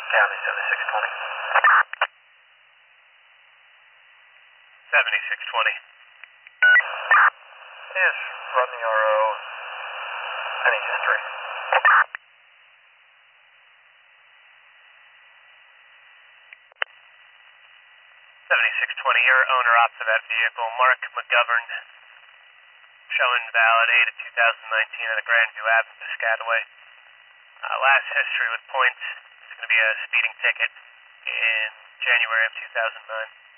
County 7620. 7620. Is run the RO. Any history? 7620, you're owner-op for that vehicle, Mark McGovern, showing valid 8 of 2019 at a Grandview Ave in Piscataway. Last history with points is going to be a speeding ticket in January of 2009.